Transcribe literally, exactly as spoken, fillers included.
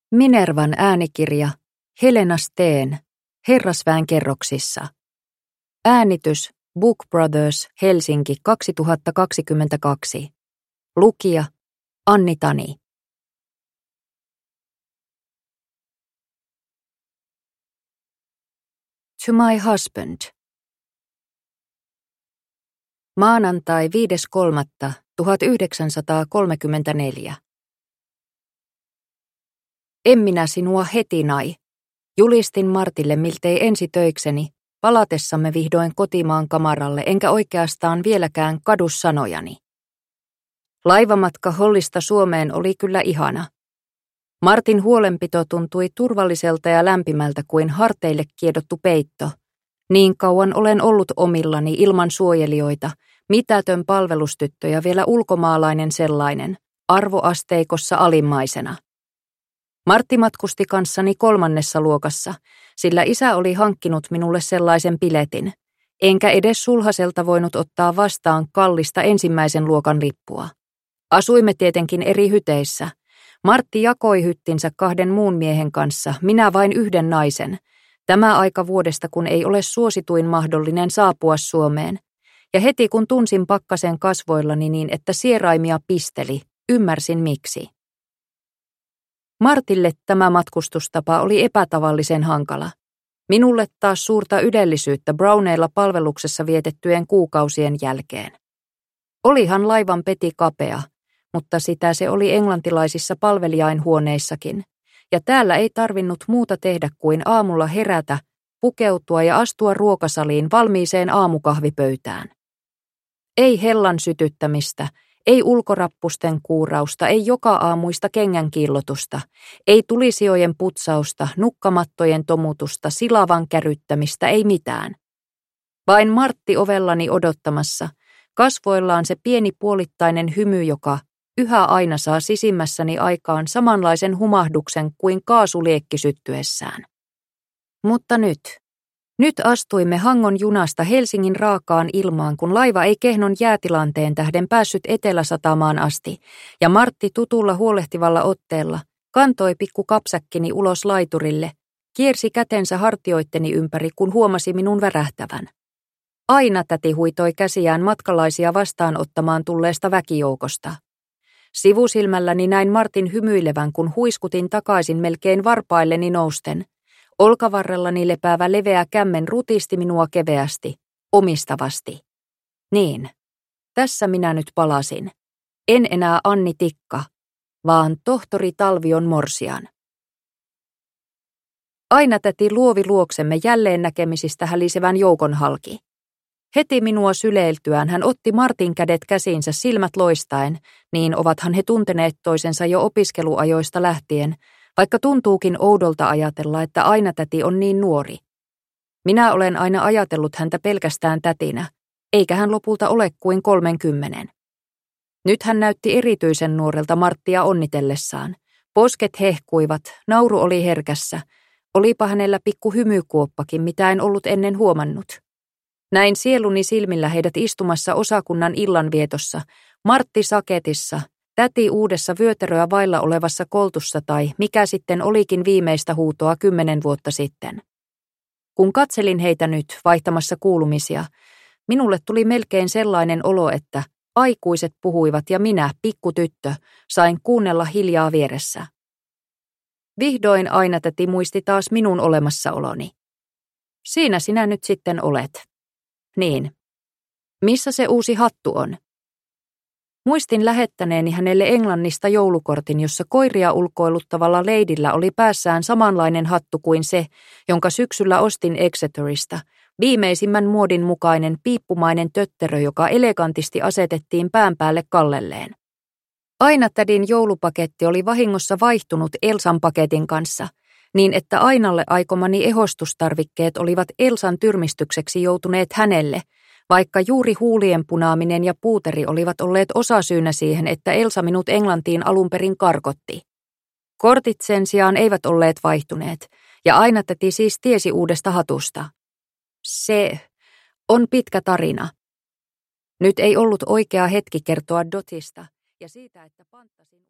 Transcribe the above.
Minervan äänikirja Helena Steen, Herrasväen kerroksissa. Äänitys Book Brothers, Helsinki kaksituhattakaksikymmentäkaksi. Lukija Anni Tani. To my husband. Maanantai viides kolmatta tuhatyhdeksänsataakolmekymmentäneljä. En minä sinua heti nai, julistin Martille miltei ensi töikseni, palatessamme vihdoin kotimaan kamaralle, enkä oikeastaan vieläkään kadu sanojani. Laivamatka Hollista Suomeen oli kyllä ihana. Martin huolenpito tuntui turvalliselta ja lämpimältä kuin harteille kiedottu peitto. Niin kauan olen ollut omillani ilman suojelijoita, mitätön palvelustyttö ja vielä ulkomaalainen sellainen, arvoasteikossa alimmaisena. Martti matkusti kanssani kolmannessa luokassa, sillä isä oli hankkinut minulle sellaisen piletin, enkä edes sulhaselta voinut ottaa vastaan kallista ensimmäisen luokan lippua. Asuimme tietenkin eri hyteissä. Martti jakoi hyttinsä kahden muun miehen kanssa, minä vain yhden naisen. Tämä aika vuodesta, kun ei ole suosituin mahdollinen saapua Suomeen. Ja heti kun tunsin pakkasen kasvoillani niin, että sieraimia pisteli, ymmärsin miksi. Martille tämä matkustustapa oli epätavallisen hankala. Minulle taas suurta ydellisyyttä Browneilla palveluksessa vietettyjen kuukausien jälkeen. Olihan laivan peti kapea, mutta sitä se oli englantilaisissa palvelijainhuoneissakin, ja täällä ei tarvinnut muuta tehdä kuin aamulla herätä, pukeutua ja astua ruokasaliin valmiiseen aamukahvipöytään. Ei hellan sytyttämistä, ei ulkorappusten kuurausta, ei joka-aamuista kengän kiillotusta, ei tulisijojen putsausta, nukkamattojen tomutusta, silavan kärryttämistä, ei mitään. Vain Martti ovellani odottamassa, kasvoillaan se pieni puolittainen hymy, joka yhä aina saa sisimmässäni aikaan samanlaisen humahduksen kuin kaasuliekki syttyessään. Mutta nyt. Nyt astuimme Hangon junasta Helsingin raakaan ilmaan, kun laiva ei kehnon jäätilanteen tähden päässyt Eteläsatamaan asti, ja Martti tutulla huolehtivalla otteella kantoi pikku kapsäkkini ulos laiturille, kiersi kätensä hartioitteni ympäri, kun huomasi minun värähtävän. Aina täti huitoi käsiään matkalaisia vastaanottamaan tulleesta väkijoukosta. Sivusilmälläni näin Martin hymyilevän, kun huiskutin takaisin melkein varpailleni nousten. Olkavarrellani lepäävä leveä kämmen rutisti minua keveästi, omistavasti. Niin, tässä minä nyt palasin. En enää Anni Tikka, vaan tohtori Talvion morsian. Aina täti luovi luoksemme jälleen näkemisistä hälisevän joukon halki. Heti minua syleiltyään hän otti Martin kädet käsiinsä silmät loistaen, niin ovathan he tunteneet toisensa jo opiskeluajoista lähtien, vaikka tuntuukin oudolta ajatella, että aina täti on niin nuori. Minä olen aina ajatellut häntä pelkästään tätinä, eikä hän lopulta ole kuin kolmenkymmenen. Nyt hän näytti erityisen nuorelta Marttia onnitellessaan. Posket hehkuivat, nauru oli herkässä, olipa hänellä pikku hymykuoppakin, mitä en ollut ennen huomannut. Näin sieluni silmillä heidät istumassa osakunnan illanvietossa, Martti saketissa, täti uudessa vyötäröä vailla olevassa koltussa tai mikä sitten olikin viimeistä huutoa kymmenen vuotta sitten. Kun katselin heitä nyt vaihtamassa kuulumisia, minulle tuli melkein sellainen olo, että aikuiset puhuivat ja minä, pikkutyttö, sain kuunnella hiljaa vieressä. Vihdoin aina täti muisti taas minun olemassaoloni. Siinä sinä nyt sitten olet. Niin. Missä se uusi hattu on? Muistin lähettäneeni hänelle Englannista joulukortin, jossa koiria ulkoiluttavalla leidillä oli päässään samanlainen hattu kuin se, jonka syksyllä ostin Exeteristä, viimeisimmän muodin mukainen piippumainen tötterö, joka elegantisti asetettiin pään päälle kallelleen. Aina tädin joulupaketti oli vahingossa vaihtunut Elsan paketin kanssa, niin että Ainalle aikomani ehostustarvikkeet olivat Elsan tyrmistykseksi joutuneet hänelle, vaikka juuri huulien punaaminen ja puuteri olivat olleet osasyynä siihen, että Elsa minut Englantiin alun perin karkotti. Kortit sen sijaan eivät olleet vaihtuneet, ja aina täti siis tiesi uudesta hatusta. Se on pitkä tarina. Nyt ei ollut oikea hetki kertoa Dotista ja siitä, että panttasin